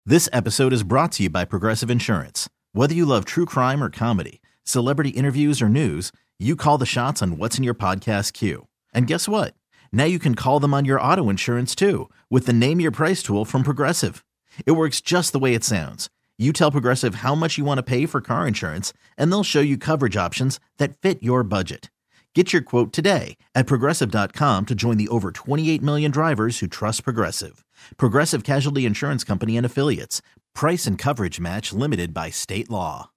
This episode is brought to you by Progressive Insurance. Whether you love true crime or comedy, celebrity interviews or news, you call the shots on what's in your podcast queue. And guess what? Now you can call them on your auto insurance too with the Name Your Price tool from Progressive. It works just the way it sounds. You tell Progressive how much you want to pay for car insurance, and they'll show you coverage options that fit your budget. Get your quote today at Progressive.com to join the over 28 million drivers who trust Progressive. Progressive Casualty Insurance Company and Affiliates. Price and coverage match limited by state law.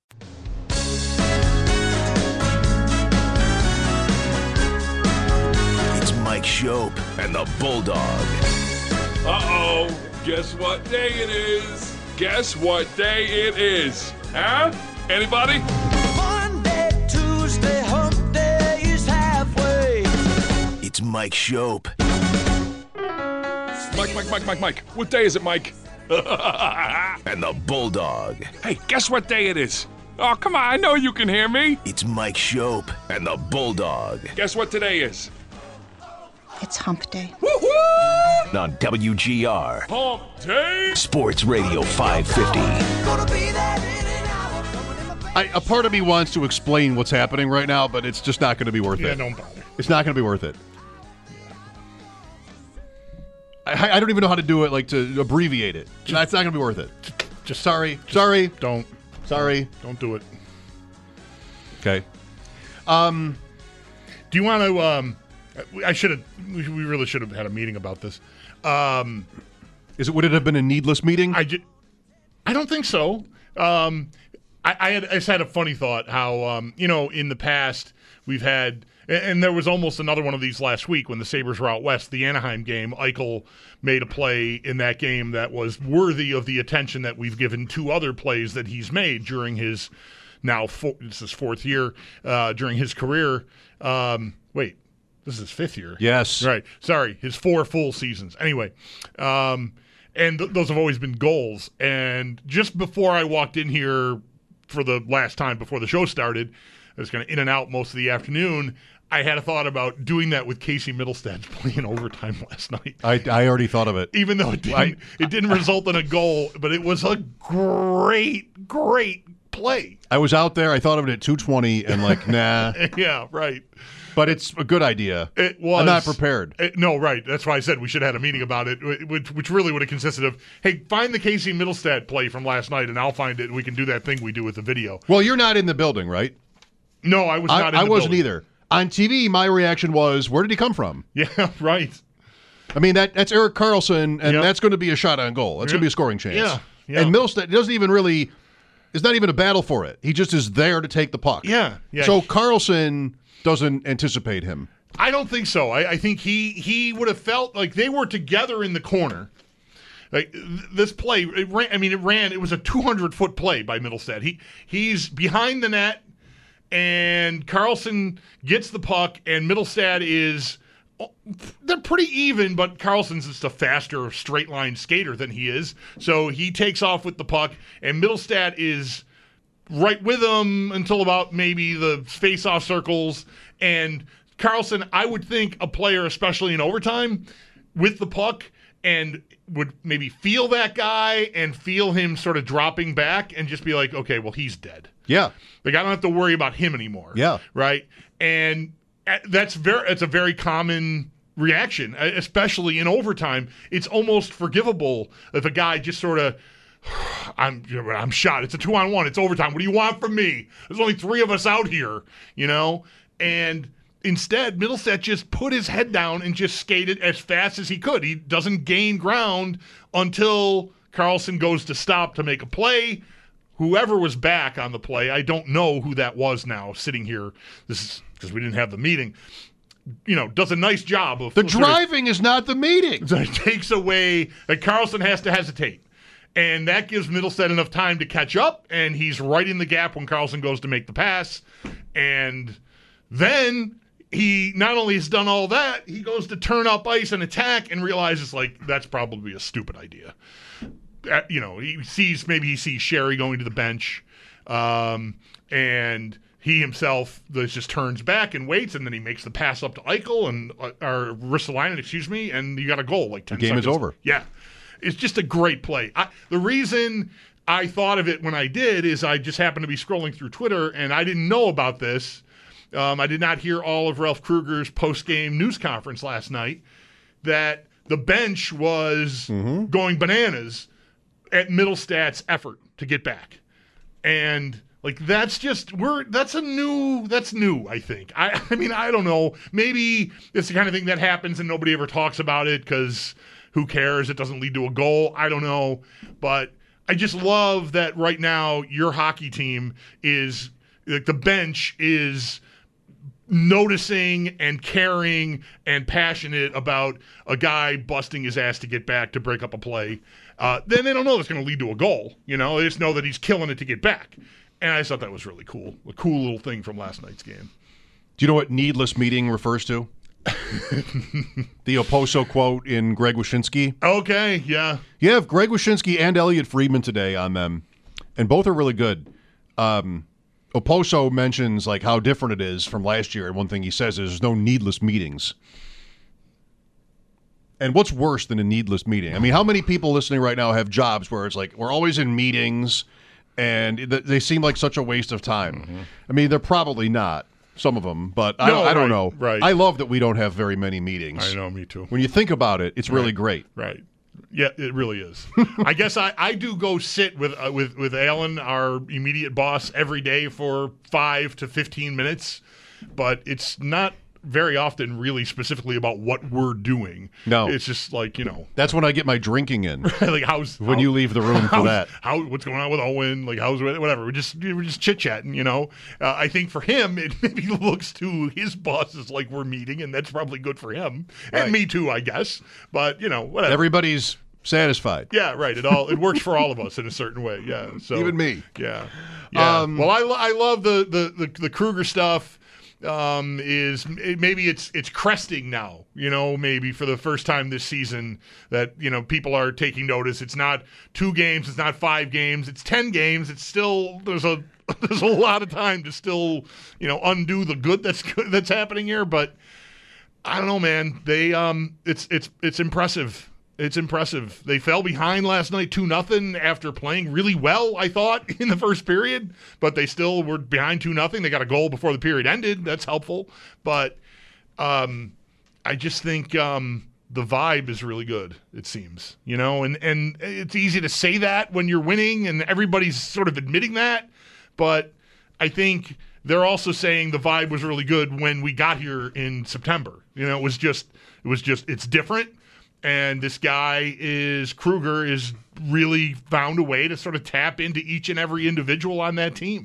It's Mike Schopp and the Bulldog. Uh-oh. Guess what day it is? Guess what day it is? Huh? Anybody? Monday, Tuesday, hump day is halfway. It's Mike Schopp. Mike. What day is it, Mike? And the Bulldog. Hey, guess what day it is? Oh, come on, I know you can hear me. It's Mike Schopp and the Bulldog. Guess what today is? It's hump day. Woo-hoo! On WGR. Hump day! Sports Radio 550. Gonna be there in an hour. Coming in my face. A part of me wants to explain what's happening right now, but it's just not going to be worth it. Yeah, don't bother. It's not going to be worth it. I don't even know how to do it, like to abbreviate it. It's not going to be worth it. Just Sorry. don't do it. Okay. Do you want to? We really should have had a meeting about this. Would it have been a needless meeting? I don't think so. I just had a funny thought. How in the past we've had. And there was almost another one of these last week when the Sabres were out west, the Anaheim game. Eichel made a play in that game that was worthy of the attention that we've given two other plays that he's made during his this is fourth year during his career. Wait, this is his fifth year. Yes. Right. Sorry, his 4 full seasons. Anyway, and those have always been goals. And just before I walked in here for the last time before the show started, I was kind of in and out most of the afternoon. I had a thought about doing that with Casey Middlestad's play in overtime last night. I already thought of it. Even though it didn't result in a goal, but it was a great play. I was out there. I thought of it at 2:20 and like, nah. Yeah, right. But it's a good idea. It was. I'm not prepared. No, right. That's why I said we should have had a meeting about it, which really would have consisted of, hey, find the Casey Middlestad play from last night, and I'll find it, and we can do that thing we do with the video. Well, you're not in the building, right? No, I was not in the I wasn't building. either. On TV, my reaction was, where did he come from? Yeah, right. I mean, that's Erik Karlsson, and Yep. that's going to be a shot on goal. That's going to be a scoring chance. Yeah. And Middlestad doesn't even really – it's not even a battle for it. He just is there to take the puck. Yeah. So Karlsson doesn't anticipate him. I don't think so. I think he would have felt like they were together in the corner. Like this play, it was a 200-foot play by Middlestad. He's behind the net, and Karlsson gets the puck, and Middlestad is they're pretty even, but Karlsson's just a faster straight line skater than he is. So he takes off with the puck, and Middlestad is right with him until about maybe the face-off circles. And Karlsson, I would think a player, especially in overtime, with the puck, and would maybe feel that guy and feel him sort of dropping back and just be like, okay, well, he's dead. Yeah. Like, I don't have to worry about him anymore. Yeah. Right? And it's a very common reaction, especially in overtime. It's almost forgivable if a guy just sort of, I'm shot. It's a 2-on-1. It's overtime. What do you want from me? There's only 3 of us out here, And instead, Middlestad just put his head down and just skated as fast as he could. He doesn't gain ground until Karlsson goes to stop to make a play. Whoever was back on the play, I don't know who that was now sitting here. This is because we didn't have the meeting. Does a nice job of the driving is not the meeting. So it takes away that Karlsson has to hesitate. And that gives Middlestad enough time to catch up, and he's right in the gap when Karlsson goes to make the pass. And then he not only has done all that, he goes to turn up ice and attack and realizes, that's probably a stupid idea. He sees Sherry going to the bench, and he himself just turns back and waits, and then he makes the pass up to Eichel or Ristolainen, and you got a goal 10 seconds. The game is over. Yeah. It's just a great play. The reason I thought of it when I did is I just happened to be scrolling through Twitter, and I didn't know about this. I did not hear all of Ralph Kruger's post-game news conference last night that the bench was going bananas at Middlestad's effort to get back. And that's new, I think. I mean, I don't know. Maybe it's the kind of thing that happens and nobody ever talks about it because who cares? It doesn't lead to a goal. I don't know. But I just love that right now your hockey team is, the bench is noticing and caring and passionate about a guy busting his ass to get back to break up a play. Then they don't know that's going to lead to a goal. They just know that he's killing it to get back. And I just thought that was really cool. A cool little thing from last night's game. Do you know what needless meeting refers to? The Oposo quote in Greg Wyshynski. Okay, yeah. You have Greg Wyshynski and Elliot Friedman today on them, and both are really good. Oposo mentions how different it is from last year, and one thing he says is there's no needless meetings. And what's worse than a needless meeting? I mean, how many people listening right now have jobs where it's we're always in meetings, and they seem like such a waste of time? Mm-hmm. I mean, they're probably not, some of them, but I don't know. Right. I love that we don't have very many meetings. I know, me too. When you think about it, it's really great. Right. Yeah, it really is. I guess I do go sit with Alan, our immediate boss, every day for 5 to 15 minutes, but it's not very often really specifically about what we're doing. No. It's just That's when I get my drinking in. When you leave the room for that. What's going on with Owen? Whatever. We're just chit-chatting, I think for him, it maybe looks to his bosses like we're meeting, and that's probably good for him. And me too, I guess. But, whatever. Everybody's satisfied. Yeah, right. It works for all of us in a certain way. Yeah. So even me. Yeah. Well, I love the Kruger stuff. Maybe it's cresting now, maybe for the first time this season that, people are taking notice. It's not 2 games. It's not 5 games. It's 10 games. It's still, there's a lot of time to still, undo the good that's happening here. But I don't know, man. It's impressive. It's impressive. They fell behind last night 2-0 after playing really well, I thought, in the first period. But they still were behind 2-0. They got a goal before the period ended. That's helpful. But I just think the vibe is really good, it seems. And it's easy to say that when you're winning and everybody's sort of admitting that. But I think they're also saying the vibe was really good when we got here in September. It's different. And this guy Kruger is really found a way to sort of tap into each and every individual on that team.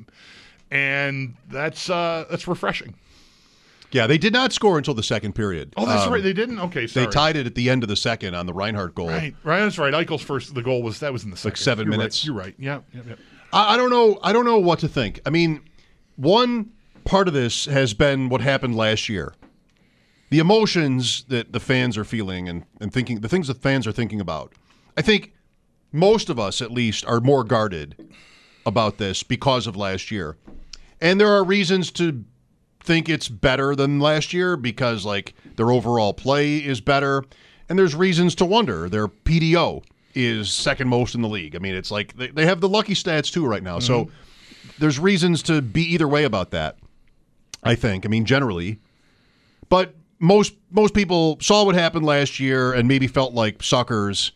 And that's refreshing. Yeah, they did not score until the second period. Oh, that's right. They didn't? Okay, sorry. They tied it at the end of the second on the Reinhardt goal. Right, that's right. Eichel's first, the goal was in the second. 7 minutes. You're right. Yeah. I don't know what to think. I mean, one part of this has been what happened last year. The emotions that the fans are feeling and thinking, the things that fans are thinking about. I think most of us, at least, are more guarded about this because of last year. And there are reasons to think it's better than last year because, their overall play is better. And there's reasons to wonder. Their PDO is second most in the league. I mean, it's they have the lucky stats, too, right now. Mm-hmm. So there's reasons to be either way about that, I think. I mean, generally. But most people saw what happened last year and maybe felt like suckers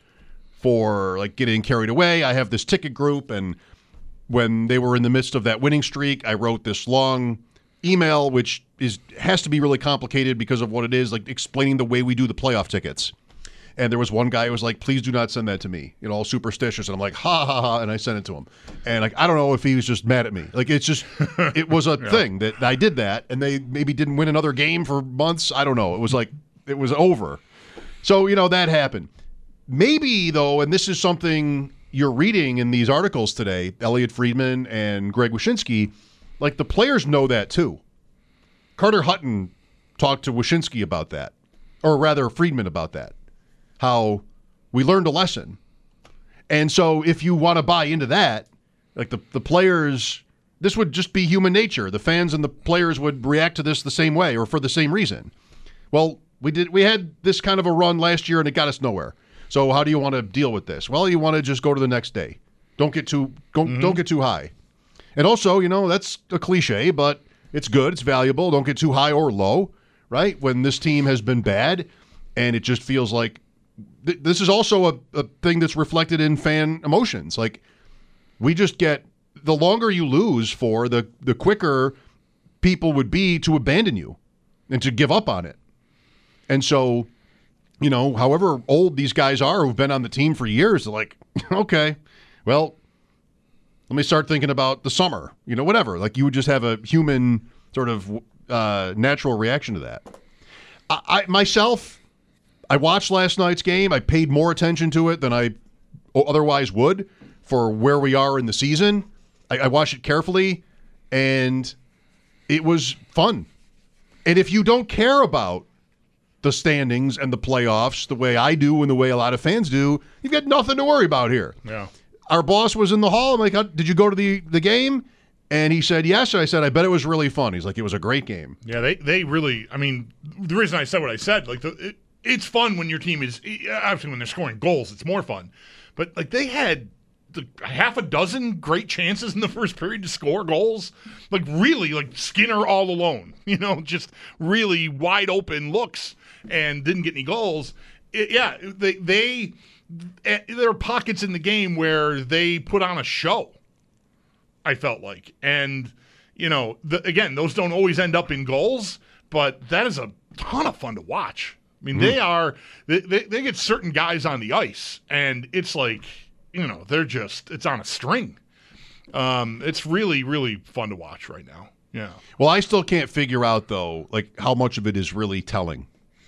for getting carried away. I have this ticket group, and when they were in the midst of that winning streak, I wrote this long email, which has to be really complicated because of what it is, explaining the way we do the playoff tickets. And there was one guy who was like, please do not send that to me, all superstitious. And I'm like, ha, ha, ha, and I sent it to him. And I don't know if he was just mad at me. It's just, it was a thing that I did that, and they maybe didn't win another game for months. I don't know. It was it was over. So, that happened. Maybe, though, and this is something you're reading in these articles today, Elliot Friedman and Greg Wyshynski, the players know that too. Carter Hutton talked to Wyshynski about that, or rather Friedman about that. How we learned a lesson. And so if you want to buy into that, the players, this would just be human nature. The fans and the players would react to this the same way or for the same reason. Well, we had this kind of a run last year and it got us nowhere. So how do you want to deal with this? Well, you want to just go to the next day. Don't get too high. And also, that's a cliche, but it's good. It's valuable. Don't get too high or low, right? When this team has been bad, and it just feels like this is also a thing that's reflected in fan emotions. Like, we just get, the longer you lose for, the quicker people would be to abandon you and to give up on it. And so, however old these guys are who've been on the team for years, they're like, okay, well, let me start thinking about the summer, whatever. Like, you would just have a human sort of natural reaction to that. I watched last night's game. I paid more attention to it than I otherwise would for where we are in the season. I watched it carefully, and it was fun. And if you don't care about the standings and the playoffs the way I do and the way a lot of fans do, you've got nothing to worry about here. Yeah. Our boss was in the hall. I'm like, did you go to the game? And he said, yes. And I said, I bet it was really fun. He's like, it was a great game. Yeah, they really, the reason I said what I said, like, it's fun when your team is, obviously when they're scoring goals, it's more fun. But, like, they had half a dozen great chances in the first period to score goals. Like, really, like, Skinner all alone, just really wide open looks and didn't get any goals. There are pockets in the game where they put on a show, I felt like. And, again, those don't always end up in goals, but that is a ton of fun to watch. They get certain guys on the ice, and it's like, it's on a string. It's really, really fun to watch right now. Yeah. Well, I still can't figure out, though, like, how much of it is really telling.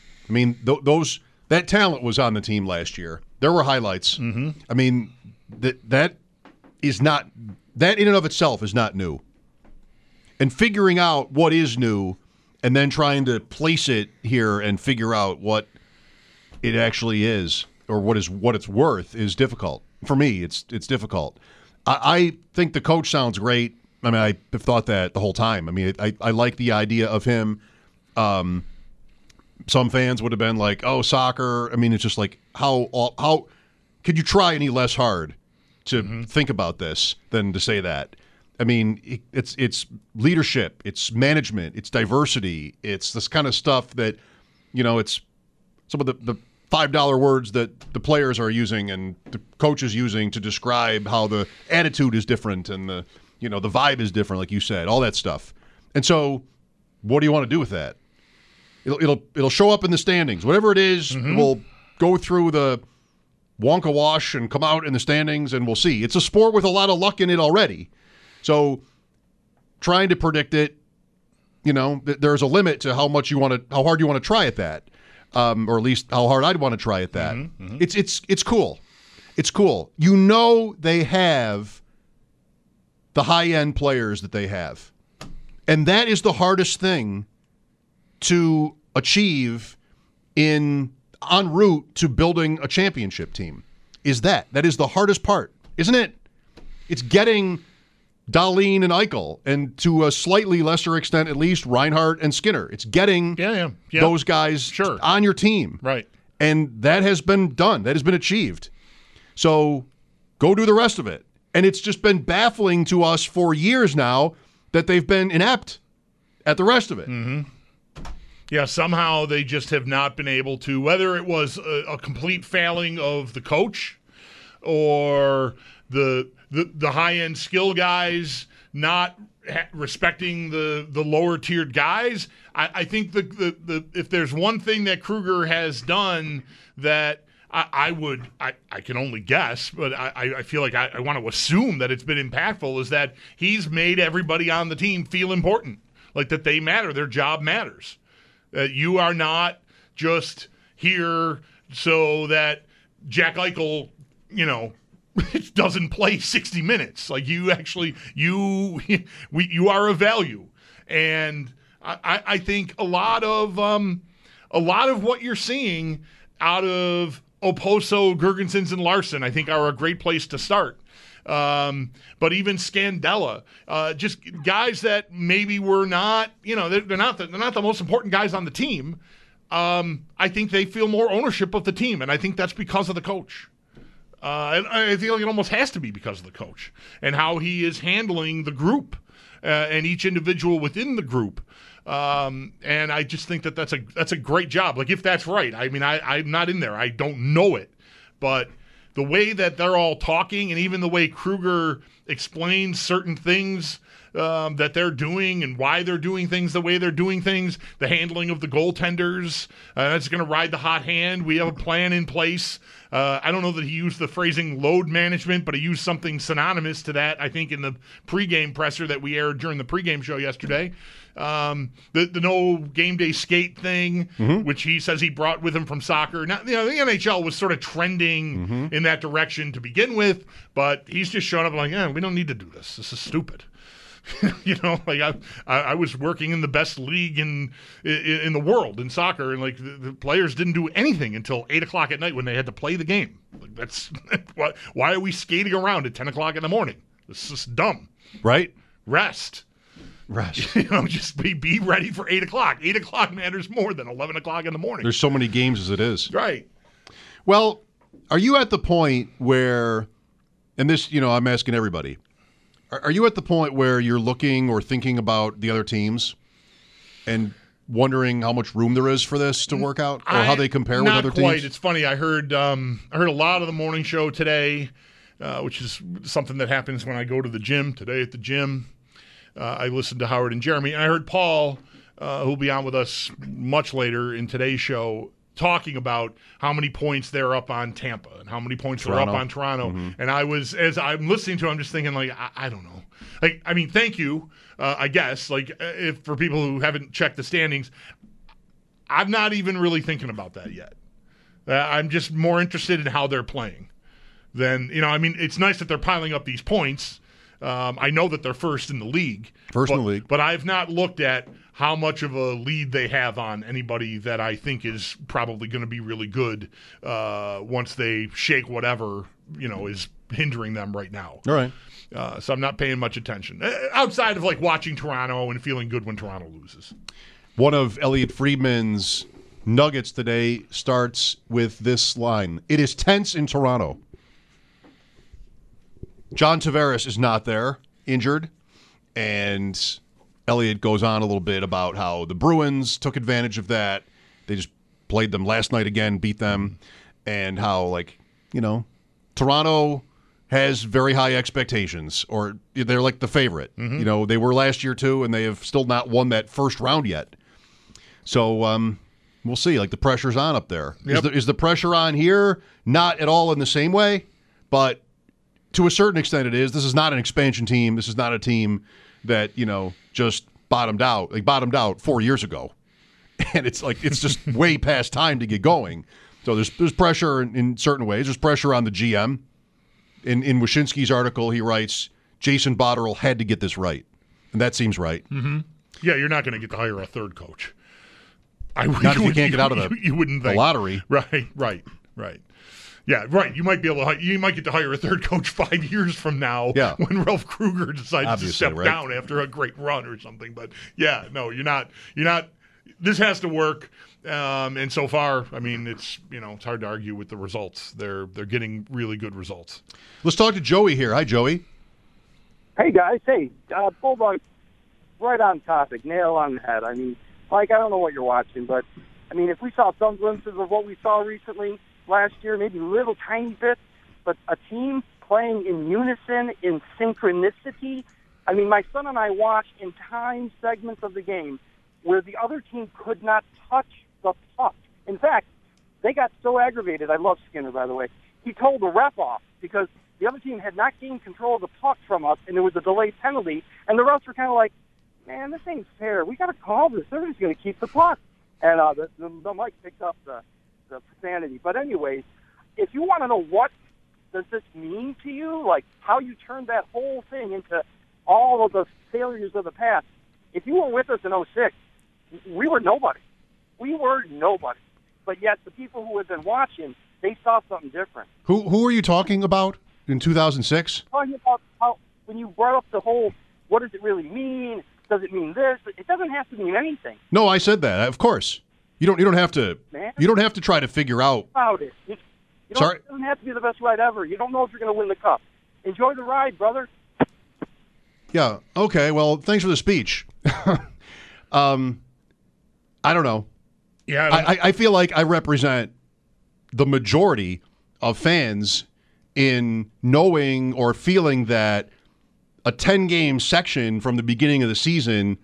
That talent was on the team last year. There were highlights. Mm-hmm. That is not, that in and of itself is not new. And figuring out what is new and then trying to place it here and figure out what it actually is or what it's worth is difficult. For me, it's difficult. I think the coach sounds great. I have thought that the whole time. I like the idea of him. Some fans would have been like, oh, soccer. It's just like, how could you try any less hard to think about this than to say that? It's leadership, it's management, it's diversity, it's this kind of stuff that, it's some of the $5 words that the players are using and the coaches using to describe how the attitude is different and the vibe is different, like you said, all that stuff. And so, what do you want to do with that? It'll show up in the standings. Whatever it is, we'll go through the Wonka wash and come out in the standings, and we'll see. It's a sport with a lot of luck in it already. So trying to predict it, there's a limit to how hard you want to try at that, or at least how hard I'd want to try at that. It's cool. It's cool. They have the high-end players that they have. And that is the hardest thing to achieve en route to building a championship team. That is the hardest part, isn't it? It's getting Dahlin and Eichel, and to a slightly lesser extent, at least, Reinhart and Skinner. It's getting those guys on your team. Right. And that has been done. That has been achieved. So go do the rest of it. And it's just been baffling to us for years now that they've been inept at the rest of it. Mm-hmm. Yeah, somehow they just have not been able to, whether it was a complete failing of the coach or the high-end skill guys not respecting the lower-tiered guys. I think the if there's one thing that Kruger has done that I can only guess, but I feel like I want to assume that it's been impactful, is that he's made everybody on the team feel important, like that they matter, their job matters. You are not just here so that Jack Eichel, doesn't play 60 minutes. Like, you actually, you are a value. And I think a lot of what you're seeing out of Oposo, Girgensons, and Larson, I think, are a great place to start. But even Scandella, just guys that maybe were not, they're not the most important guys on the team, I think they feel more ownership of the team, and I think that's because of the coach. And I feel like it almost has to be because of the coach and how he is handling the group and each individual within the group. And I just think that that's a great job. Like, if that's right, I mean, I'm not in there. I don't know it. But the way that they're all talking and even the way Kruger explains certain things that they're doing and why they're doing things the way they're doing things, the handling of the goaltenders, that's going to ride the hot hand. We have a plan in place. I don't know that he used the phrasing load management, but he used something synonymous to that, I think, in the pregame presser that we aired during the pregame show yesterday. The no game day skate thing, which he says he brought with him from soccer. Now, the NHL was sort of trending in that direction to begin with, but he's just showing up like, we don't need to do this. This is stupid. I was working in the best league in the world in soccer, and like the players didn't do anything until 8:00 at night when they had to play the game. Like, that's why are we skating around at 10:00 in the morning? This is dumb, right? Rest. Just be ready for 8:00. 8:00 matters more than 11:00 in the morning. There's so many games as it is. Right. Well, are you at the point where, and this, I'm asking everybody, are you at the point where you're looking or thinking about the other teams and wondering how much room there is for this to work out, or how they compare with other Not quite. teams? It's funny. I heard a lot of the morning show today, which is something that happens when I go to the gym. Today at the gym, I listened to Howard and Jeremy, and I heard Paul, who'll be on with us much later in today's show, talking about how many points they're up on Tampa and how many points they're up on Toronto. And as I'm listening to it, I'm just thinking, like, I don't know. Like, I mean, thank you, I guess. Like, if for people who haven't checked the standings, I'm not even really thinking about that yet. I'm just more interested in how they're playing than, it's nice that they're piling up these points. I know that they're first in the league. But I've not looked at how much of a lead they have on anybody that I think is probably going to be really good once they shake whatever, is hindering them right now. All right. So I'm not paying much attention. Outside of, like, watching Toronto and feeling good when Toronto loses. One of Elliot Friedman's nuggets today starts with this line. It is tense in Toronto. John Tavares is not there, injured, and Elliott goes on a little bit about how the Bruins took advantage of that. They just played them last night again, beat them, and how, Toronto has very high expectations, or they're like the favorite. They were last year too, and they have still not won that first round yet. So we'll see. Like, the pressure's on up there. Yep. Is the pressure on here? Not at all in the same way, but to a certain extent it is. This is not an expansion team. This is not a team that, just bottomed out. They bottomed out 4 years ago. And it's just way past time to get going. So there's pressure in certain ways. There's pressure on the GM. In Wyshynski's article, he writes, Jason Botterill had to get this right. And that seems right. Mm-hmm. Yeah, you're not going to get to hire a third coach. Not if you can't get out of the lottery. Right. Yeah, right. You might be able to. You might get to hire a third coach 5 years from now. Yeah. When Ralph Kruger decides Obviously, to step right? down after a great run or something. But yeah, no, you're not. This has to work. And so far, I mean, it's hard to argue with the results. They're getting really good results. Let's talk to Joey here. Hi, Joey. Hey, guys. Hey, Bulldog, right on topic, nail on the head. I mean, Mike, I don't know what you're watching, but, I mean, if we saw some glimpses of what we saw recently last year, maybe little tiny bits, but a team playing in unison, in synchronicity. I mean, my son and I watched in time segments of the game where the other team could not touch the puck. In fact, they got so aggravated. I love Skinner, by the way. He told the ref off because the other team had not gained control of the puck from us, and there was a delayed penalty, and the refs were kind of like, man, this ain't fair. We got to call this. They're just going to keep the puck. And the mic picked up the profanity. But anyways, if you want to know what does this mean to you, like how you turned that whole thing into all of the failures of the past, if you were with us in 06, we were nobody. We were nobody. But yet the people who had been watching, they saw something different. Who are you talking about in 2006? Talking about how when you brought up the whole, what does it really mean? Does it mean this? It doesn't have to mean anything. No, I said that. Of course. You don't have to. Man. You don't have to try to figure out. About it. You don't, Sorry? It doesn't have to be the best ride ever. You don't know if you're going to win the cup. Enjoy the ride, brother. Yeah. Okay. Well, thanks for the speech. I don't know. Yeah, I feel like I represent the majority of fans in knowing or feeling that a 10-game section from the beginning of the season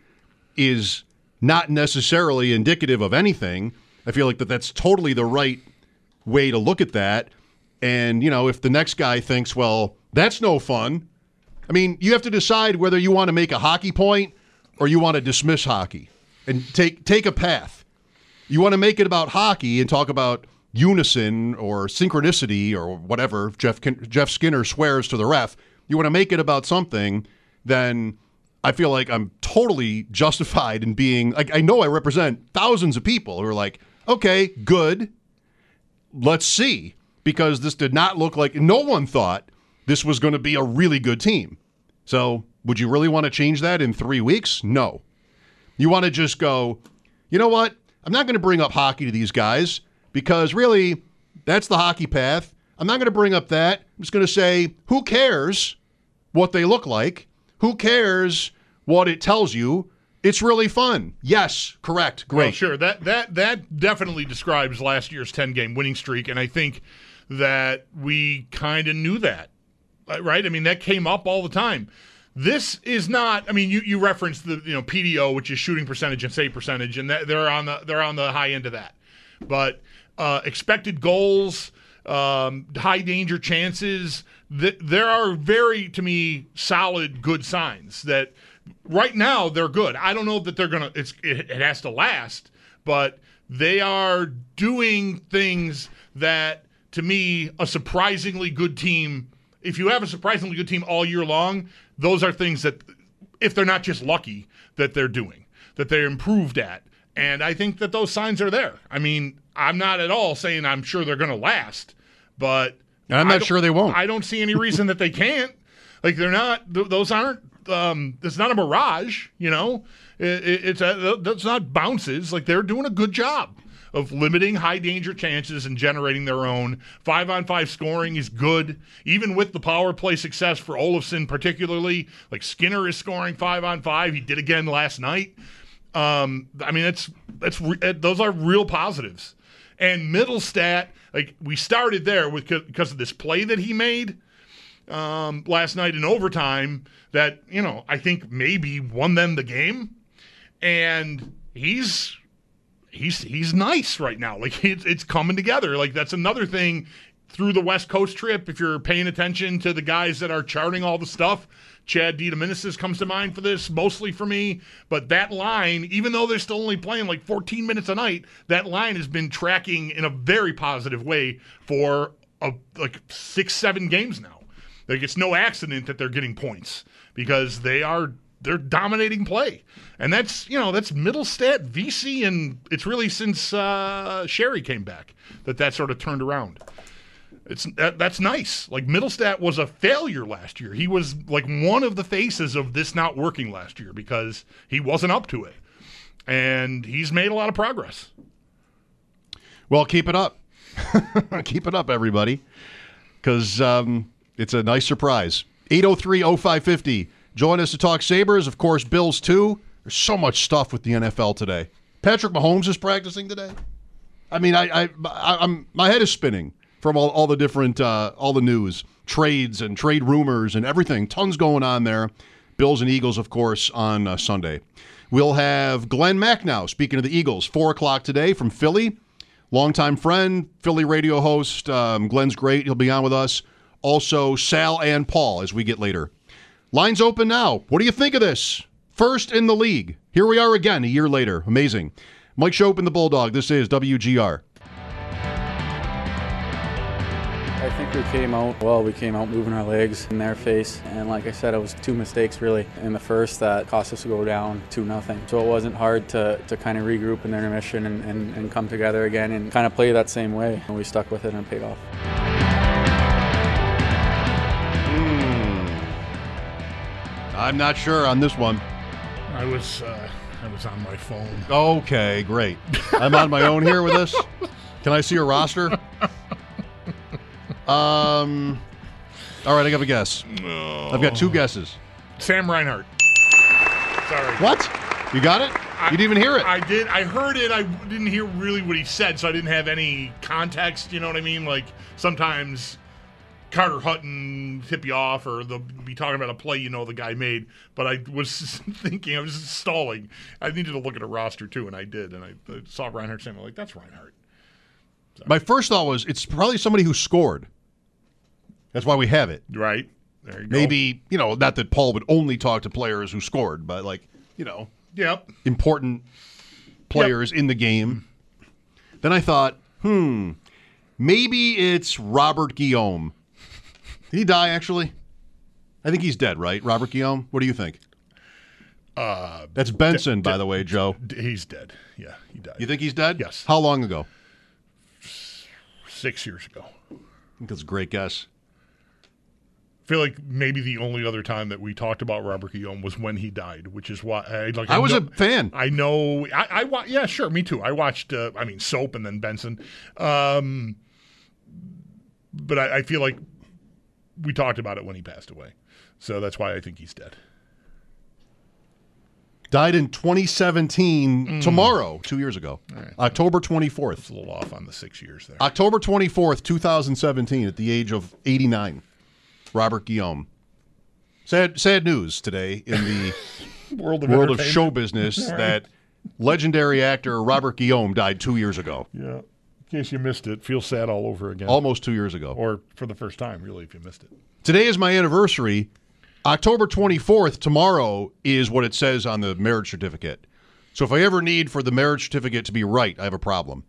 is not necessarily indicative of anything. I feel like that's totally the right way to look at that. And, if the next guy thinks, well, that's no fun. I mean, you have to decide whether you want to make a hockey point or you want to dismiss hockey and take a path. You want to make it about hockey and talk about unison or synchronicity or whatever Jeff Skinner swears to the ref. You want to make it about something, then I feel like I'm totally justified in being like, I know I represent thousands of people who are like, okay, good. Let's see. Because this did not look like, no one thought this was going to be a really good team. So would you really want to change that in 3 weeks? No. You want to just go, you know what? I'm not going to bring up hockey to these guys because really that's the hockey path. I'm not going to bring up that. I'm just going to say, who cares what they look like? Who cares what it tells you? It's really fun. Yes, correct. Great. Well, sure. That definitely describes last year's 10-game winning streak, and I think that we kind of knew that, right? I mean, that came up all the time. This is not. I mean, you referenced the PDO, which is shooting percentage and save percentage, and they're on the high end of that. But expected goals, high danger chances, there are very, to me, solid good signs that right now they're good. I don't know that they're gonna. It has to last, but they are doing things that, to me, a surprisingly good team. If you have a surprisingly good team all year long, those are things that, if they're not just lucky, that they're doing, that they're improved at. And I think that those signs are there. I mean, I'm not at all saying I'm sure they're going to last, but I'm not sure they won't. I don't see any reason that they can't. Like, they're not, those aren't, it's not a mirage, it's not bounces. Like, they're doing a good job of limiting high danger chances and generating their own. 5-on-5 scoring is good, even with the power play success for Olofsson particularly. Like, Skinner is scoring 5-on-5. He did again last night. I mean, those are real positives. And Middlestat, like, we started there because of this play that he made last night in overtime that, I think maybe won them the game. And he's nice right now. Like, it's coming together. Like, that's another thing through the West Coast trip. If you're paying attention to the guys that are charting all the stuff, Chad DiDomenicis comes to mind for this, mostly for me. But that line, even though they're still only playing like 14 minutes a night, that line has been tracking in a very positive way for like 6-7 games now. Like, it's no accident that they're getting points because they're dominating play. And that's Middlestat, VC, and it's really since Sherry came back that sort of turned around. That's nice. Like, Middlestat was a failure last year. He was like one of the faces of this not working last year because he wasn't up to it. And he's made a lot of progress. Well, keep it up. Keep it up, everybody, because it's a nice surprise. 803-0550. Join us to talk Sabres. Of course, Bills, too. There's so much stuff with the NFL today. Patrick Mahomes is practicing today. I mean, I'm my head is spinning from all the different, all the news, trades and trade rumors and everything. Tons going on there. Bills and Eagles, of course, on Sunday. We'll have Glenn Macnow, speaking of the Eagles, 4 o'clock today from Philly. Longtime friend, Philly radio host. Glenn's great. He'll be on with us. Also, Sal and Paul as we get later. Lines open now. What do you think of this? First in the league. Here we are again a year later. Amazing. Mike Shope and the Bulldog. This is WGR. I think we came out well. We came out moving our legs in their face. And like I said, it was 2 mistakes really in the first that cost us to go down 2-0. So it wasn't hard to kind of regroup in the intermission and come together again and kind of play that same way. And we stuck with it and it paid off. I'm not sure on this one. I was I was on my phone. Okay, great. I'm on my own here with this. Can I see a roster? All right, I got a guess. No. I've got 2 guesses. Sam Reinhart. Sorry. What? You got it? You didn't even hear it. I did. I heard it. I didn't hear really what he said, so I didn't have any context. You know what I mean? Like, sometimes Carter Hutton tip you off, or they'll be talking about a play the guy made. But I was thinking, I was stalling. I needed to look at a roster, too, and I did. And I saw Reinhart saying, like, that's Reinhart. So. My first thought was, it's probably somebody who scored. That's why we have it. Right. There you go. Maybe, not that Paul would only talk to players who scored, but, Yep. important players in the game. Then I thought, maybe it's Robert Guillaume. Did he die, actually? I think he's dead, right? Robert Guillaume? What do you think? That's Benson, by the way, Joe. He's dead. Yeah, he died. You think he's dead? Yes. How long ago? 6 years ago. I think that's a great guess. I feel like maybe the only other time that we talked about Robert Guillaume was when he died, which is why I was a fan. I know. Yeah, sure, me too. I watched. Soap and then Benson. But I feel like we talked about it when he passed away, so that's why I think he's dead. Died in 2017. Tomorrow, 2 years ago, right. October 24th. It's a little off on the 6 years there. October 24th, 2017, at the age of 89. Robert Guillaume. Sad news today in the world of show business that legendary actor Robert Guillaume died 2 years ago. Yeah. In case you missed it, feel sad all over again. Almost 2 years ago. Or for the first time, really, if you missed it. Today is my anniversary. October 24th, tomorrow, is what it says on the marriage certificate. So if I ever need for the marriage certificate to be right, I have a problem.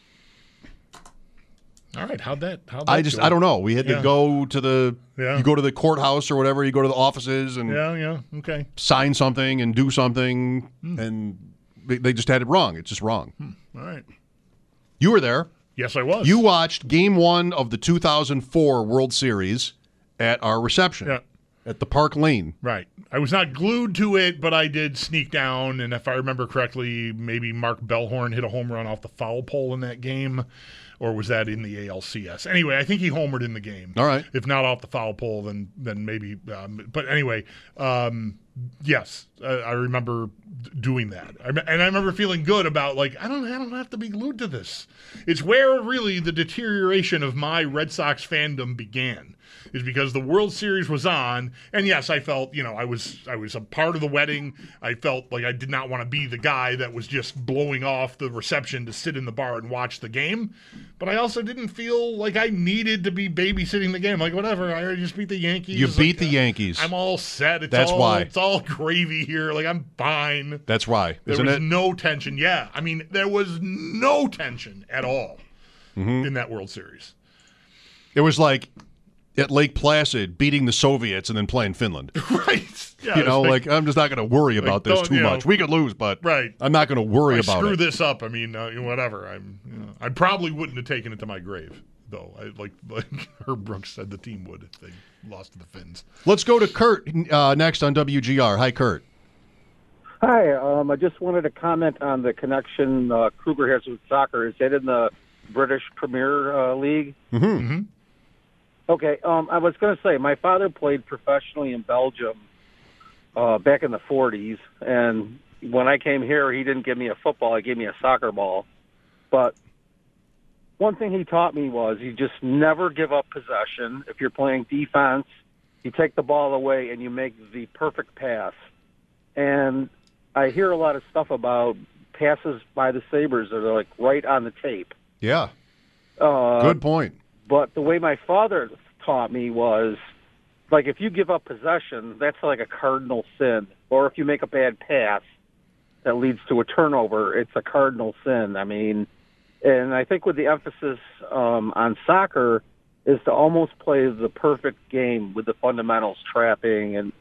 All right, how'd that go? I don't know. We had to go to you go to the courthouse or whatever, you go to the offices and okay. Sign something and do something, and they just had it wrong. It's just wrong. All right. You were there. Yes, I was. You watched Game 1 of the 2004 World Series at our reception at the Park Lane. Right. I was not glued to it, but I did sneak down, and if I remember correctly, maybe Mark Bellhorn hit a home run off the foul pole in that game. Or was that in the ALCS? Anyway, I think he homered in the game. All right. If not off the foul pole, then maybe. But anyway, yes, I remember doing that, and I remember feeling good about I don't have to be glued to this. It's where really the deterioration of my Red Sox fandom began. Is because the World Series was on, and yes, I felt I was a part of the wedding. I felt like I did not want to be the guy that was just blowing off the reception to sit in the bar and watch the game. But I also didn't feel like I needed to be babysitting the game. Like whatever, I already just beat the Yankees. You beat the Yankees. I'm all set. That's why it's all gravy here. I'm fine. That's why. There was no tension. Yeah, I mean there was no tension at all in that World Series. It was like at Lake Placid, beating the Soviets and then playing Finland. Right. Yeah, I'm just not going to worry about this too much. We could lose, but I'm not going to worry about it. Screw this up. I mean, whatever. I probably wouldn't have taken it to my grave, though. Like Herb Brooks said the team would if they lost to the Finns. Let's go to Kurt next on WGR. Hi, Kurt. Hi. I just wanted to comment on the connection Kruger has with soccer. Is that in the British Premier League? Mm-hmm. Mm-hmm. Okay, I was going to say, my father played professionally in Belgium back in the 40s, and when I came here, he didn't give me a football, he gave me a soccer ball. But one thing he taught me was you just never give up possession. If you're playing defense, you take the ball away and you make the perfect pass. And I hear a lot of stuff about passes by the Sabres that are right on the tape. Yeah, good point. But the way my father taught me was, if you give up possession, that's like a cardinal sin. Or if you make a bad pass that leads to a turnover, it's a cardinal sin. I mean, and I think with the emphasis on soccer is to almost play the perfect game with the fundamentals, trapping, and,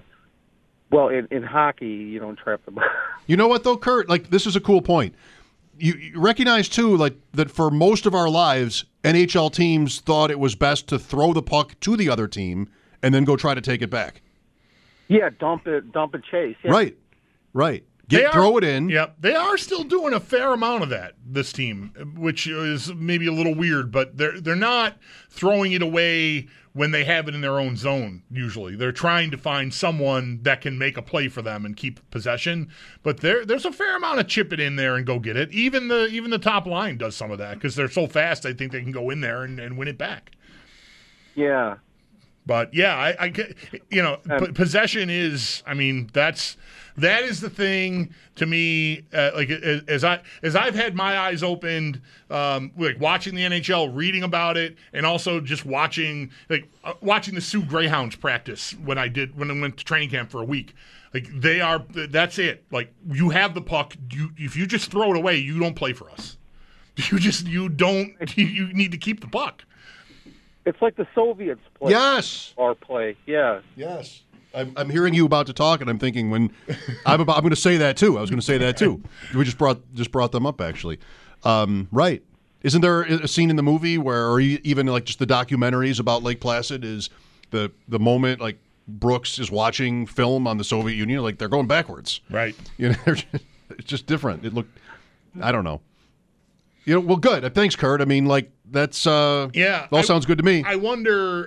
in hockey, you don't trap the ball. You know what, though, Kurt? This is a cool point. You recognize, too, that for most of our lives, NHL teams thought it was best to throw the puck to the other team and then go try to take it back. Yeah, dump and chase. Yeah. Right. Throw it in. Yep. They are still doing a fair amount of that, this team, which is maybe a little weird, but they're not throwing it away when they have it in their own zone, usually. They're trying to find someone that can make a play for them and keep possession. But there's a fair amount of chip it in there and go get it. Even the top line does some of that because they're so fast, I think they can go in there and win it back. Yeah. But, yeah, possession is, that is the thing to me. As I've had my eyes opened, like watching the NHL, reading about it, and also just watching the Sioux Greyhounds practice when I went to training camp for a week. Like that's it. Like you have the puck. If you just throw it away, you don't play for us. You need to keep the puck. It's like the Soviets play. Yes. Or play. Yeah. Yes. I'm hearing you about to talk, and I'm thinking I'm going to say that too. I was going to say that too. We just brought them up actually. Right? Isn't there a scene in the movie or even like just the documentaries about Lake Placid is the moment like Brooks is watching film on the Soviet Union, like they're going backwards. Right. It's just different. It looked. I don't know. Well, good. Thanks, Kurt. That's all sounds good to me. I wonder,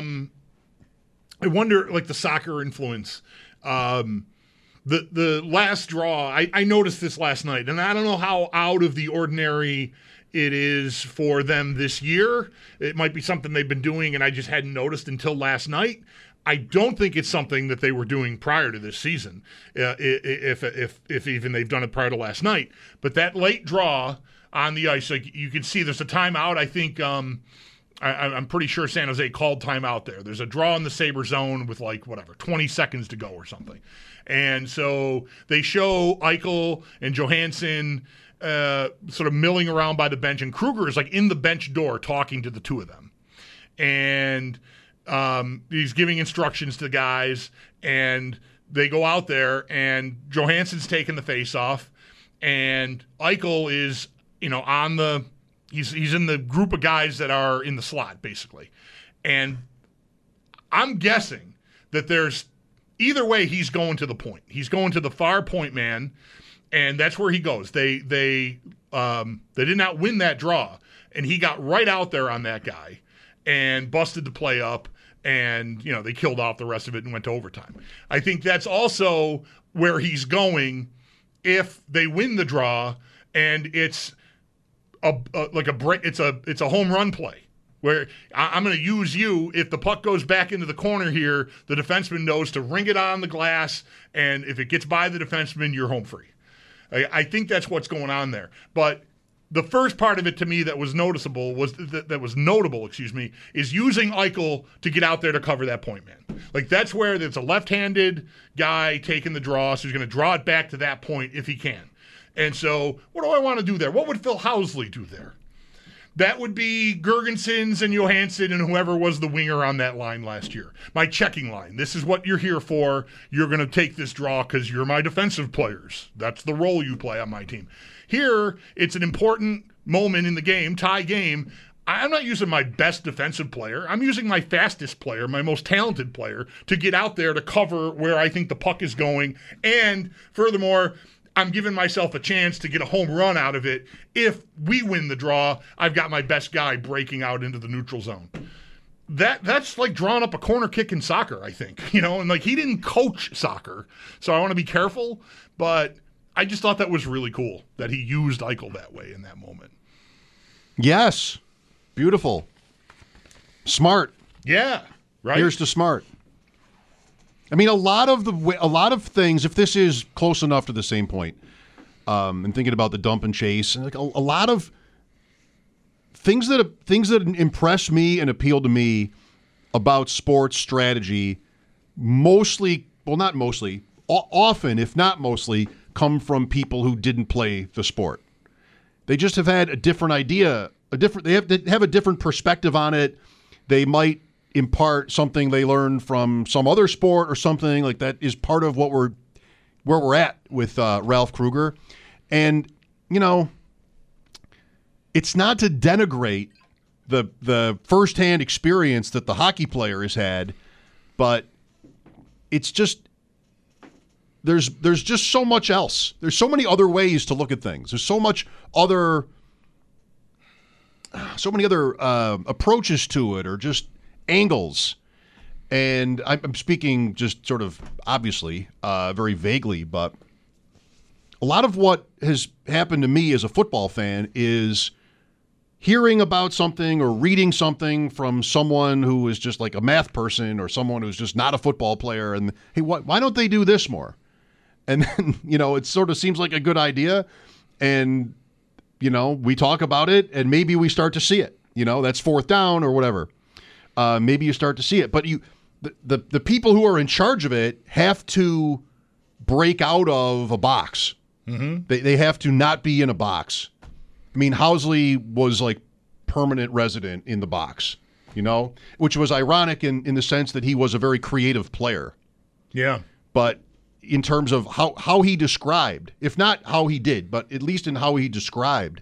like the soccer influence. The last draw, I noticed this last night, and I don't know how out of the ordinary it is for them this year. It might be something they've been doing, and I just hadn't noticed until last night. I don't think it's something that they were doing prior to this season, if even they've done it prior to last night. But that late draw on the ice, like you can see there's a timeout. I think I'm pretty sure San Jose called timeout there. There's a draw in the Sabre zone with 20 seconds to go or something. And so they show Eichel and Johansson sort of milling around by the bench, and Kruger is in the bench door talking to the two of them. And he's giving instructions to the guys, and they go out there, and Johansson's taking the face off, and Eichel is he's in the group of guys that are in the slot, basically. And I'm guessing that there's either way he's going to the point. He's going to the far point man, and that's where he goes. They did not win that draw, and he got right out there on that guy and busted the play up, and they killed off the rest of it and went to overtime. I think that's also where he's going if they win the draw, and it's it's a home run play where I'm going to use you. If the puck goes back into the corner here, the defenseman knows to ring it on the glass, and if it gets by the defenseman, you're home free. I think that's what's going on there. But the first part of it to me that was noticeable is using Eichel to get out there to cover that point man. That's where there's a left-handed guy taking the draw, so he's going to draw it back to that point if he can. And so, what do I want to do there? What would Phil Housley do there? That would be Gergensons and Johansson and whoever was the winger on that line last year. My checking line. This is what you're here for. You're going to take this draw because you're my defensive players. That's the role you play on my team. Here, it's an important moment in the game, tie game. I'm not using my best defensive player. I'm using my fastest player, my most talented player, to get out there to cover where I think the puck is going. And furthermore, I'm giving myself a chance to get a home run out of it. If we win the draw, I've got my best guy breaking out into the neutral zone. That's like drawing up a corner kick in soccer, I think. And he didn't coach soccer, so I want to be careful. But I just thought that was really cool that he used Eichel that way in that moment. Yes. Beautiful. Smart. Yeah. Right. Here's to smart. A lot of things, if this is close enough to the same point, and thinking about the dump and chase, and a lot of things that impress me and appeal to me about sports strategy, often, if not mostly, come from people who didn't play the sport. They just have had a different idea, they have a different perspective on it. They might impart something they learned from some other sport or something like that is part of where we're at with Ralph Kruger. And, it's not to denigrate the firsthand experience that the hockey player has had, but it's just there's just so much else. There's so many other ways to look at things. There's so many other approaches to it, or just angles. And I'm speaking just sort of obviously, very vaguely, but a lot of what has happened to me as a football fan is hearing about something or reading something from someone who is just like a math person or someone who's just not a football player, and hey, why don't they do this more? And then, it sort of seems like a good idea, and we talk about it, and maybe we start to see it. That's fourth down or whatever. Maybe you start to see it, but the people who are in charge of it have to break out of a box. Mm-hmm. They have to not be in a box. I mean, Housley was like permanent resident in the box, which was ironic in the sense that he was a very creative player. Yeah. But in terms of how he described, if not how he did, but at least in how he described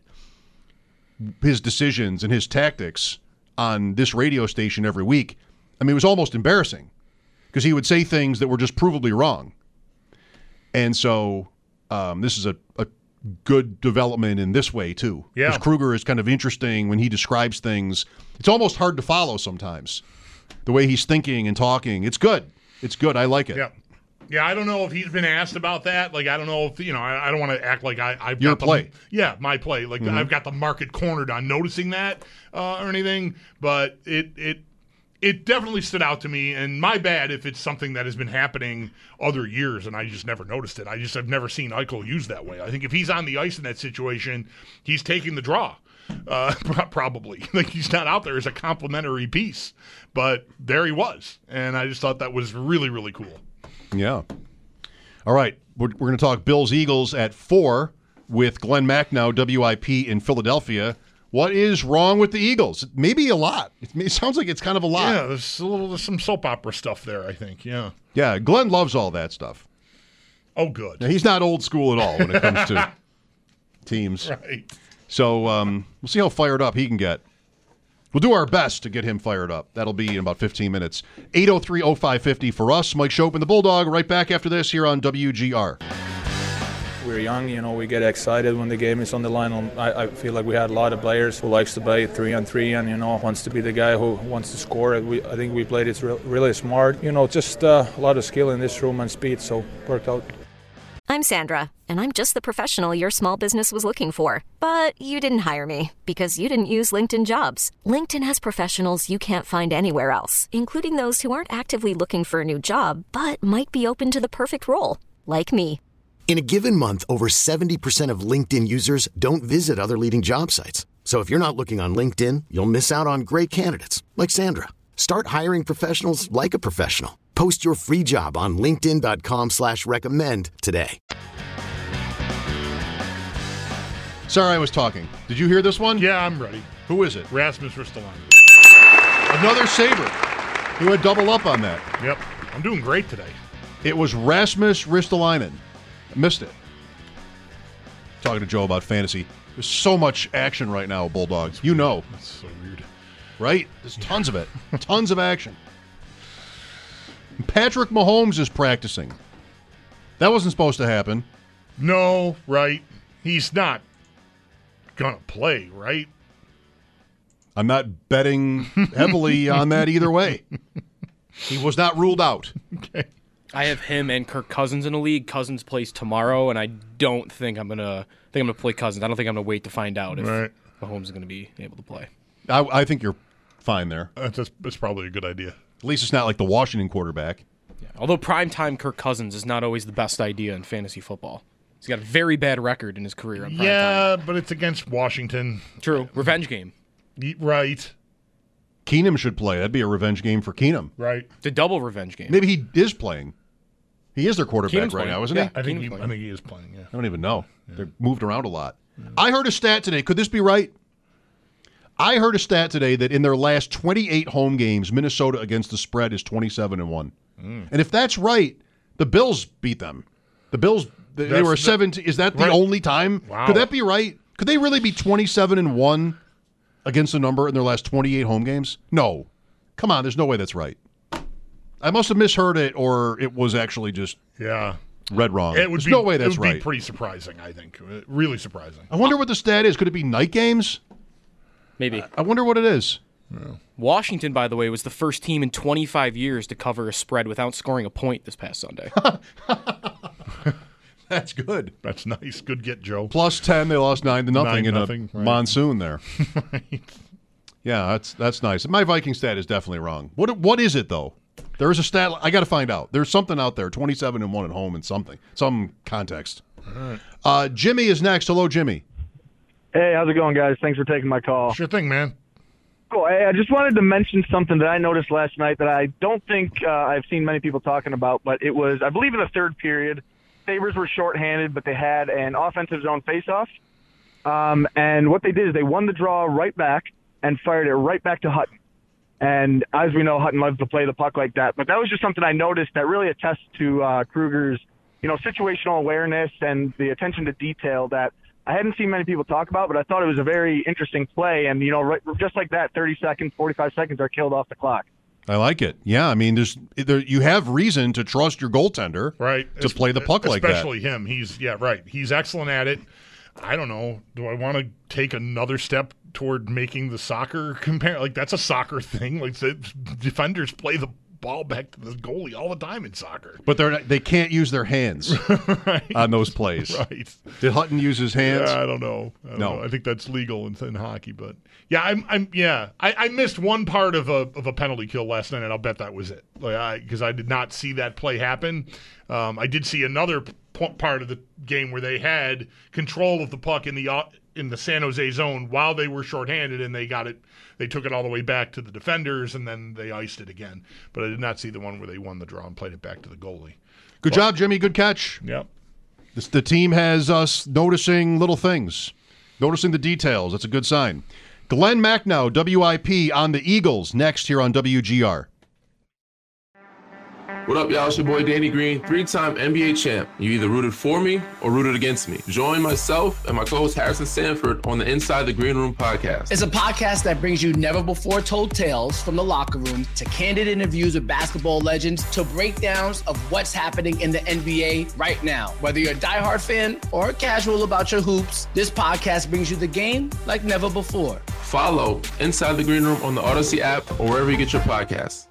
his decisions and his tactics on this radio station every week, I mean, it was almost embarrassing because he would say things that were just provably wrong. And so this is a good development in this way, too. Yeah. Because Kruger is kind of interesting when he describes things. It's almost hard to follow sometimes, the way he's thinking and talking. It's good. It's good. I like it. Yeah. Yeah, I don't know if he's been asked about that. Like, I don't know if, I don't want to act like I've Your got play. Yeah, my play. Like, I've got the market cornered on noticing that or anything. But it definitely stood out to me, and my bad if it's something that has been happening other years and I just never noticed it. I've never seen Eichel used that way. I think if he's on the ice in that situation, he's taking the draw, probably. Like, he's not out there as a complimentary piece, but there he was, and I just thought that was really, really cool. Yeah. All right, we're going to talk Bills-Eagles at 4 with Glenn Macnow, WIP in Philadelphia. What is wrong with the Eagles? Maybe a lot. It sounds like it's kind of a lot. Yeah, there's some soap opera stuff there, I think. Yeah. Yeah, Glenn loves all that stuff. Oh, good. Now, he's not old school at all when it comes to teams. Right. So we'll see how fired up he can get. We'll do our best to get him fired up. That'll be in about 15 minutes. 803-0550 for us. Mike Schopp and the Bulldog right back after this here on WGR. We're young, we get excited when the game is on the line. I feel like we had a lot of players who likes to play 3-on-3 and, wants to be the guy who wants to score. I think we played it really smart. Just a lot of skill in this room and speed, so worked out. I'm Sandra, and I'm just the professional your small business was looking for. But you didn't hire me because you didn't use LinkedIn Jobs. LinkedIn has professionals you can't find anywhere else, including those who aren't actively looking for a new job, but might be open to the perfect role, like me. In a given month, over 70% of LinkedIn users don't visit other leading job sites. So if you're not looking on LinkedIn, you'll miss out on great candidates like Sandra. Start hiring professionals like a professional. Post your free job on linkedin.com/recommend today. Sorry I was talking. Did you hear this one? Yeah, I'm ready. Who is it? Rasmus Ristolainen. Another Sabre. He went double up on that. Yep. I'm doing great today. It was Rasmus Ristolainen. I missed it. Talking to Joe about fantasy. There's so much action right now, Bulldogs. You know. That's so weird. Right? There's tons of it. Tons of action. Patrick Mahomes is practicing. That wasn't supposed to happen. No, right. He's not going to play, right? I'm not betting heavily on that either way. He was not ruled out. Okay. I have him and Kirk Cousins in a league. Cousins plays tomorrow, and I don't think I'm gonna play Cousins. I don't think I'm gonna wait to find out if Mahomes is gonna be able to play. I think you're fine there. That's probably a good idea. At least it's not like the Washington quarterback. Yeah. Although primetime Kirk Cousins is not always the best idea in fantasy football. He's got a very bad record in his career on primetime. Yeah, but it's against Washington. True. Revenge game. Right. Keenum should play. That'd be a revenge game for Keenum. Right. The double revenge game. Maybe he is playing. He is their quarterback Keenum's right playing. now, isn't Yeah, he? I think he is playing, yeah. I don't even know. Yeah. They're moved around a lot. Yeah. I heard a stat today. Could this be right? I heard a stat today that in their last 28 home games, Minnesota against the spread is 27-1. And if that's right, the Bills beat them. The Bills, they were 17. Is that the only time? Wow. Could that be right? Could they really be 27-1 against the number in their last 28 home games? No. Come on, there's no way that's right. I must have misheard it, or it was actually just read wrong. There's no way that's it would right. Be pretty surprising, I think. Really surprising. I wonder what the stat is. Could it be night games? Maybe. I wonder what it is. Washington, by the way, was the first team in 25 years to cover a spread without scoring a point this past Sunday. That's good. That's nice. Good get, Joe. Plus 10, they lost 9-0 in a right. monsoon there. Right. Yeah, that's nice. My Viking stat is definitely wrong. What is it, though? There is a stat. I got to find out. There's something out there. 27-1 at home in some context. All right. Jimmy is next. Hello, Jimmy. Hey, how's it going, guys? Thanks for taking my call. Sure thing, man. Cool. Hey, I just wanted to mention something that I noticed last night that I don't think I've seen many people talking about, but it was, I believe, in the third period. Sabres were shorthanded, but they had an offensive zone faceoff. And what they did is they won the draw right back and fired it right back to Hutton. And as we know, Hutton loves to play the puck like that. But that was just something I noticed that really attests to Kruger's, situational awareness and the attention to detail that I hadn't seen many people talk about, but I thought it was a very interesting play. And, just like that, 30 seconds, 45 seconds are killed off the clock. I like it. Yeah, I mean, you have reason to trust your goaltender to play the puck like that. Especially him. He's excellent at it. I don't know. Do I want to take another step toward making the soccer compare? Like, that's a soccer thing. Like, the defenders play the ball back to the goalie all the time in soccer. But they can't use their hands on those plays. Right. Did Hutton use his hands? Yeah, I don't know. I think that's legal in hockey, but yeah, I missed one part of a penalty kill last night, and I'll bet that was it. Because I did not see that play happen. I did see another part of the game where they had control of the puck in the San Jose zone while they were shorthanded, and they got it. They took it all the way back to the defenders, and then they iced it again. But I did not see the one where they won the draw and played it back to the goalie. Good job, Jimmy. Good catch. Yep. The team has us noticing little things, noticing the details. That's a good sign. Glenn Macnow, WIP, on the Eagles, next here on WGR. What up, y'all? It's your boy Danny Green, 3-time NBA champ. You either rooted for me or rooted against me. Join myself and my co-host Harrison Sanford on the Inside the Green Room podcast. It's a podcast that brings you never-before-told tales from the locker room to candid interviews with basketball legends to breakdowns of what's happening in the NBA right now. Whether you're a diehard fan or casual about your hoops, this podcast brings you the game like never before. Follow Inside the Green Room on the Odyssey app or wherever you get your podcasts.